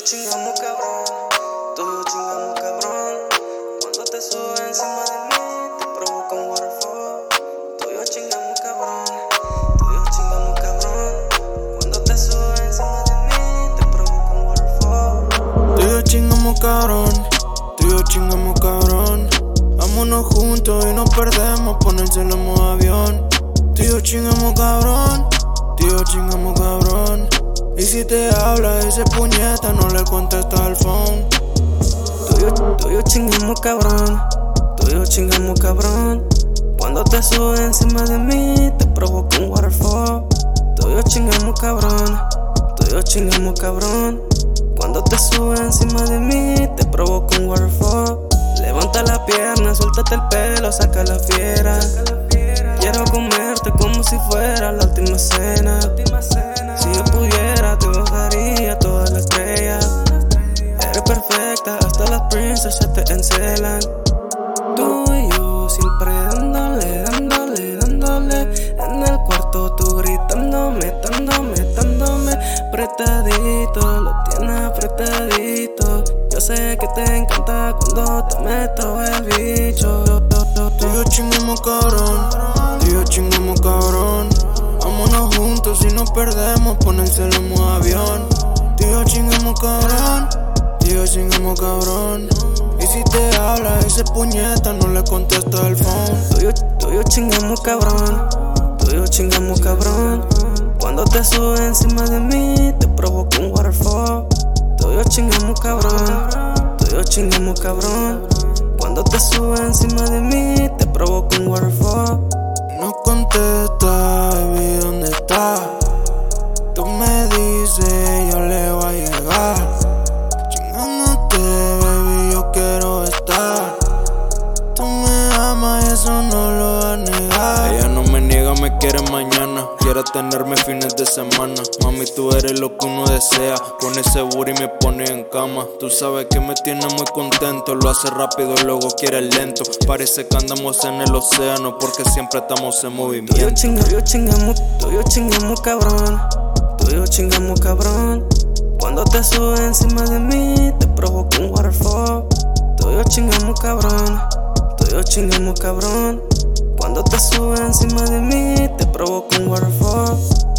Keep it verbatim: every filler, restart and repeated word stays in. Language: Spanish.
chingamos cabrón, tú y yo chingamos cabrón. Cuando te subes encima de mí, te provoca un waterfall. Tú y yo chingamos cabrón, tú y yo chingamos cabrón. Cuando te subes encima de mí, te provoca un waterfall. Tú y yo chingamos cabrón, tú y yo chingamos cabrón. Vámonos juntos y nos perdemos, ponérselo en modo avión. Tú y yo chingamos cabrón, tú y yo chingamos cabrón. Y si te habla ese puñeta, no le contestas al phone. Tú y yo, tú y yo chingamos cabrón, tú y yo chingamos cabrón. Cuando te subes encima de mí, te provoca un waterfall. Tú y yo chingamos cabrón, tú y yo chingamos cabrón. Cuando te subes encima de mí, te provoca un waterfall. Levanta la pierna, suéltate el pelo, saca la fiera. Quiero comerte como si fuera la última cena. Si yo pudiera, te bajaría todas las estrellas. Eres perfecta, hasta las princesas te encelan. Tú y yo siempre dándole, dándole, dándole. En el cuarto tú gritándome, dándome, dándome. Apretadito, lo tienes apretadito. Yo sé que te encanta cuando te meto el bicho. Tú y yo chingamos cabrón, tú y yo chingamos cabrón. Vámonos juntos y nos perdemos, ponérselo en modo avión. Tú y yo chingamos cabrón, tú y yo chingamos cabrón. Y si te habla ese puñeta, no le contestas el phone. Tú y yo, tú y yo chingamos cabrón, tú y yo chingamos cabrón. Cuando te subes encima de mí, te provoca un waterfall. Tú y yo chingamos cabrón, tú y yo chingamos cabrón. Cuando te subes encima de mí, te provoca un waterfall. No contesta, baby, ¿dónde estás? Tú me dices, yo le voy a llegar. Chingándote, baby, yo quiero estar. Tú me amas y eso no lo vas a negar. Ella no me niega, me quiere mañana. Quiere tenerme fines de semana. Mami, tú eres lo que uno desea. Con ese booty me pone en cama. Tú sabes que me tiene muy contento. Lo hace rápido, luego quiere lento. Parece que andamos en el océano, porque siempre estamos en movimiento. Tú y yo chingamos, tú y yo chingamos, tú y yo chingamos cabrón. Tú y yo chingamos cabrón. Cuando te subes encima de mí, te provoca un waterfall. Tú y yo chingamos cabrón, tú y yo chingamos cabrón. Cuando te subes encima de mí, te provoca un waterfall.